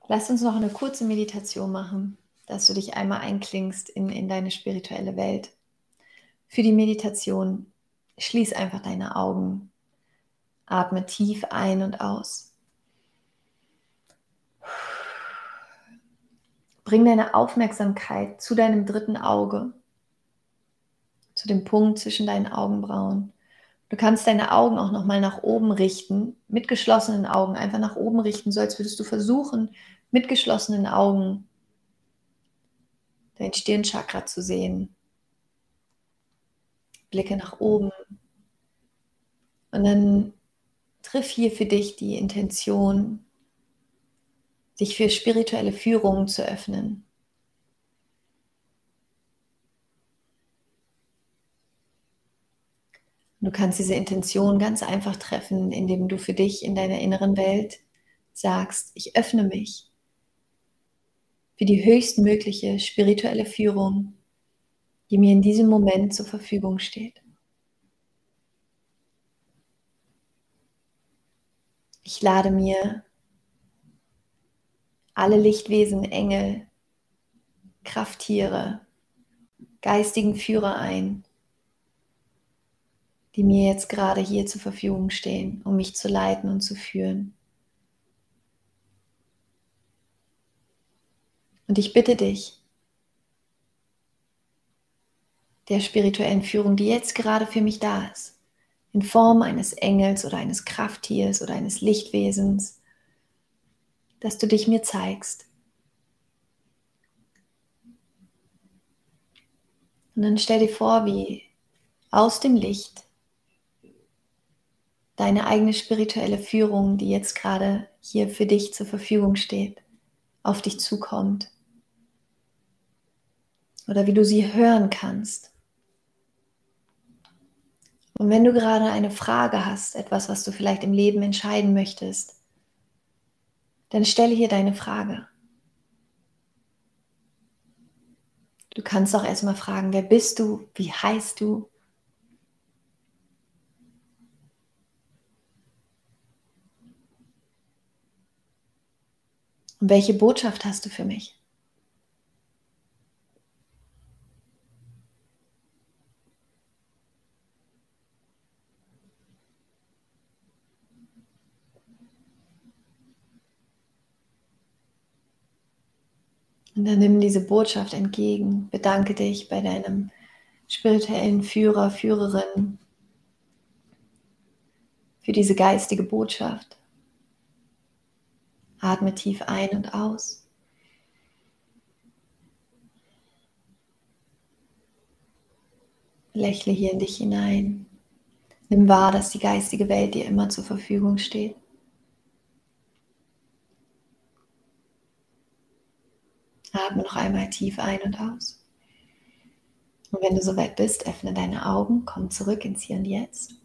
Lass uns noch eine kurze Meditation machen, dass du dich einmal einklingst in deine spirituelle Welt. Für die Meditation schließ einfach deine Augen, atme tief ein und aus. Bring deine Aufmerksamkeit zu deinem dritten Auge, zu dem Punkt zwischen deinen Augenbrauen. Du kannst deine Augen auch nochmal nach oben richten, mit geschlossenen Augen, einfach nach oben richten, so als würdest du versuchen, mit geschlossenen Augen dein Stirnchakra zu sehen. Blicke nach oben und dann triff hier für dich die Intention, dich für spirituelle Führungen zu öffnen. Du kannst diese Intention ganz einfach treffen, indem du für dich in deiner inneren Welt sagst, ich öffne mich für die höchstmögliche spirituelle Führung, die mir in diesem Moment zur Verfügung steht. Ich lade mir alle Lichtwesen, Engel, Krafttiere, geistigen Führer ein, die mir jetzt gerade hier zur Verfügung stehen, um mich zu leiten und zu führen. Und ich bitte dich, der spirituellen Führung, die jetzt gerade für mich da ist, in Form eines Engels oder eines Krafttiers oder eines Lichtwesens, dass du dich mir zeigst. Und dann stell dir vor, wie aus dem Licht deine eigene spirituelle Führung, die jetzt gerade hier für dich zur Verfügung steht, auf dich zukommt. Oder wie du sie hören kannst. Und wenn du gerade eine Frage hast, etwas, was du vielleicht im Leben entscheiden möchtest, dann stelle hier deine Frage. Du kannst auch erstmal fragen, wer bist du? Wie heißt du? Und welche Botschaft hast du für mich? Und dann nimm diese Botschaft entgegen, bedanke dich bei deinem spirituellen Führer, Führerin für diese geistige Botschaft. Atme tief ein und aus. Lächle hier in dich hinein. Nimm wahr, dass die geistige Welt dir immer zur Verfügung steht. Atme noch einmal tief ein und aus. Und wenn du soweit bist, öffne deine Augen, komm zurück ins Hier und Jetzt.